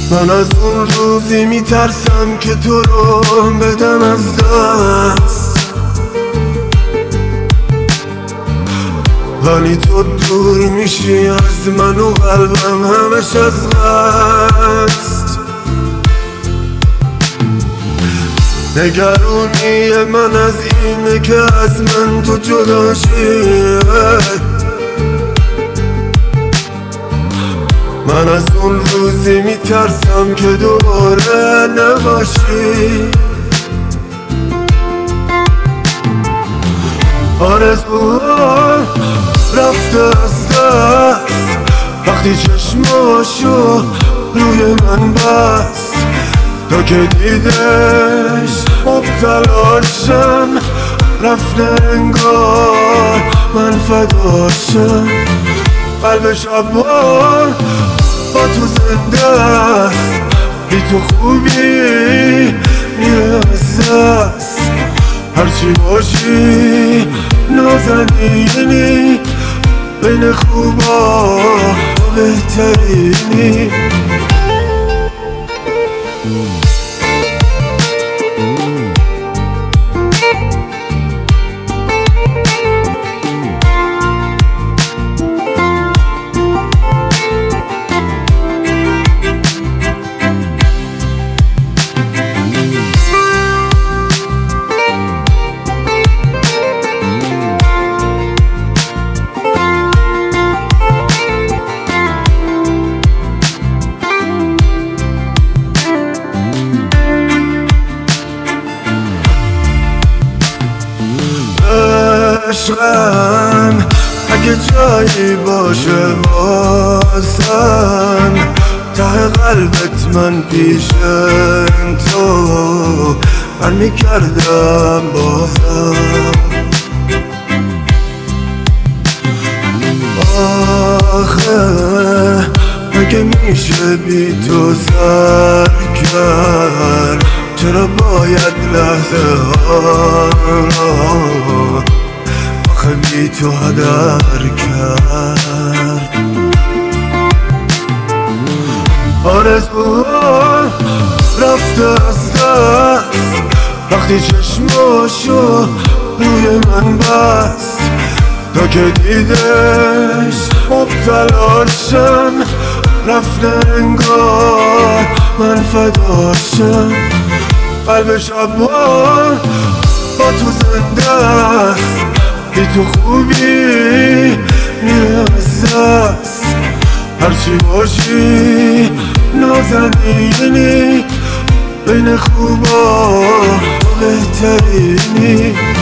من از اون روزی میترسم که تو رو بدم از دست، ولی تو دور میشی از من و قلبم همش از قصد. نگرونی من از اینه که از من تو جدا شی، من از اون روزی میترسم که دوباره نباشی. آرزوها رفته از دست وقتی چشماشو روی من بست، تا که دیدش مبتلا شم، رفته انگار من فداشم. قلبش عبار با تو زنده است، بی تو خوبی میره از دست. هرچی باشی نازنینی، بین خوبا بهترینی. عشقم اگه جایی باشه واسم، ته قلبت من پیش تو برمیگردم بازم. آخه اگه میشه بی تو سر کرد، چرا باید لحظه ها بی تو هدر کرد؟ آرزوها رفته از دست وقتی چشماشو روی من بست، تا که دیدش مبتلا شم، رفته انگار من فداشم. قلبش عبار با تو زنده است، بی تو خوبی میره از دست. هرچی باشی نازنینی، بین خوبا بهترینی.